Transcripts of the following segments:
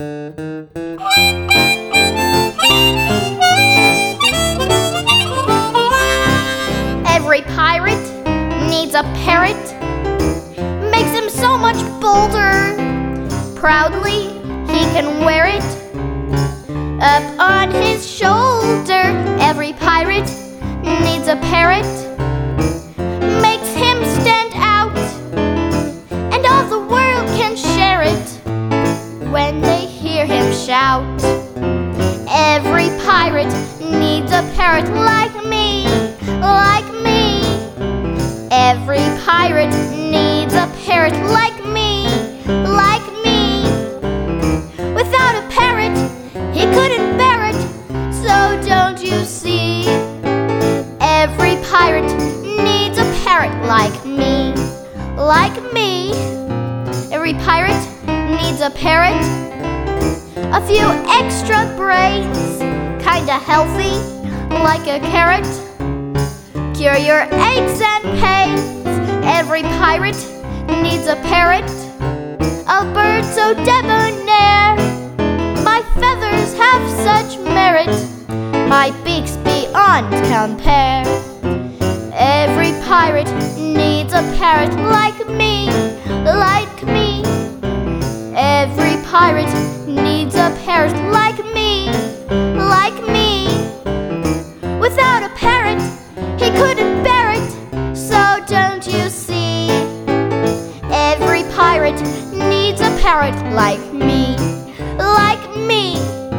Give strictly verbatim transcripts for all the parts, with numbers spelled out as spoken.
Every pirate needs a parrot, makes him so much bolder. Proudly he can wear it up on his shoulder. Every pirate needs a parrot, makes him stand out, and all the world can share it when they hear him shout. Every pirate needs a parrot like me, like me. Every pirate needs a parrot like me, like me. Without a parrot, he couldn't bear it, so don't you see? Every pirate needs a parrot like me, like me. Every pirate needs a parrot, a few extra brains, kinda healthy, like a carrot. Cure your aches and pains. Every pirate needs a parrot, a bird so debonair. My feathers have such merit, my beak's beyond compare. Every pirate needs a parrot like me, like me. Every pirate needs a parrot like me, like me. Without a parrot, he couldn't bear it, so don't you see? Every pirate needs a parrot like me, like me.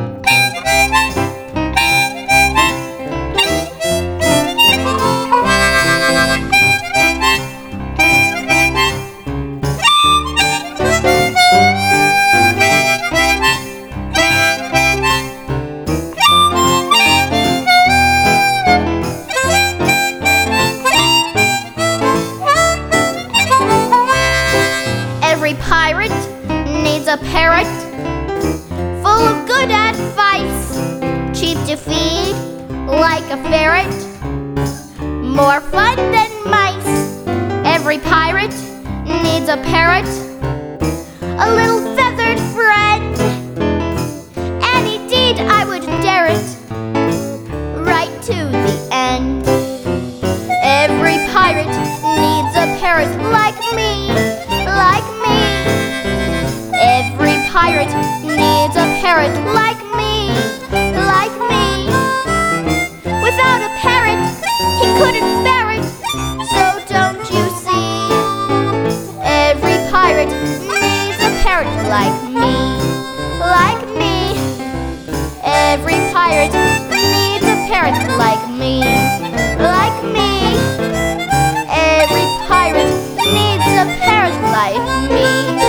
Every pirate needs a parrot, full of good advice, cheap to feed like a ferret, more fun than mice. Every pirate needs a parrot, a little feathered friend. Any deed I would dare it, right to the end. Every pirate needs a parrot like me, like me. Every pirate needs a parrot like me, like me. Without a parrot, he couldn't bear it, so don't you see? Every pirate needs a parrot like me, like me. Every pirate needs a parrot like me, like me. Every pirate needs a parrot like me.